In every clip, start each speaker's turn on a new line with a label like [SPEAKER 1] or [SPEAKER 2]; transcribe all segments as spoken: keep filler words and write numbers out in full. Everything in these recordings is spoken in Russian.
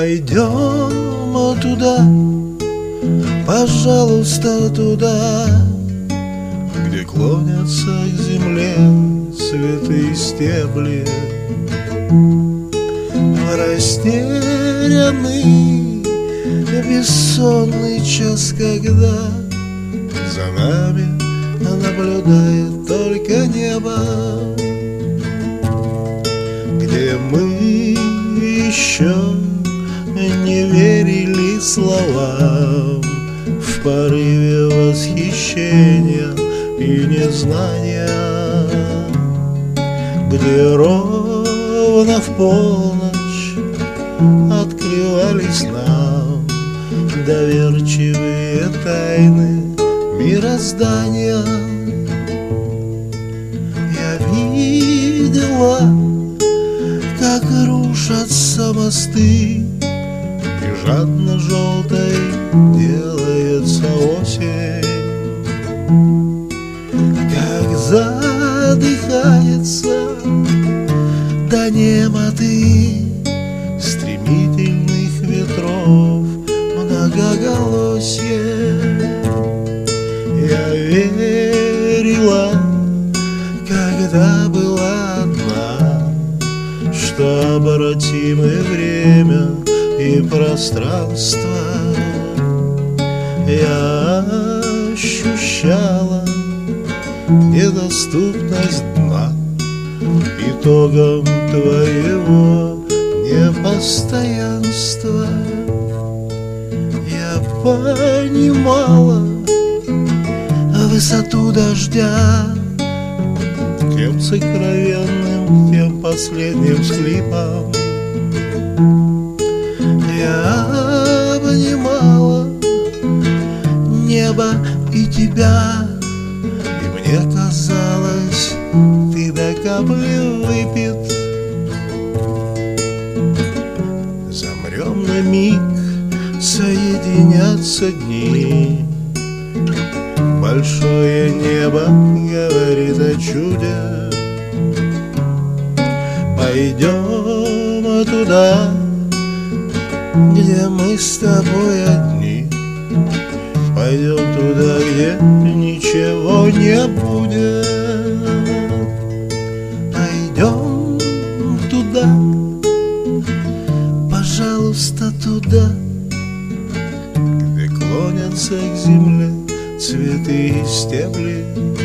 [SPEAKER 1] Пойдем туда, пожалуйста, туда, где клонятся к земле цветы и стебли. Растерянный, бессонный час, когда за нами наблюдает только небо, где мы еще не верили словам в порыве восхищения и незнания, где ровно в полночь открывались нам доверчивые тайны мироздания. Я видела, как рушатся мосты, и жадно желтой делается осень, как задыхается до немоты стремительных ветров многоголосье. Я верила, когда была одна, что обратимы время и пространство. Я ощущала недоступность дна итогом твоего непостоянства. Я понимала высоту дождя, тем сокровенным, тем последним всхлипом. Я обнимала небо и тебя, и мне казалось, ты до капли выпит. Замрем на миг, соединятся дни. Большое небо говорит о чуде. Пойдем туда, где мы с тобой одни. Пойдем туда, где ничего не будет. Пойдем туда, пожалуйста, туда, где клонятся к земле цветы и стебли.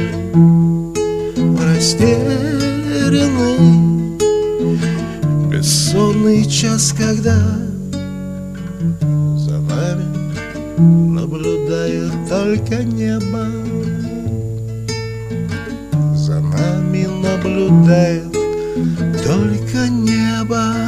[SPEAKER 1] Растерянный, бессонный час, когда за нами наблюдает только небо. За нами наблюдает только небо.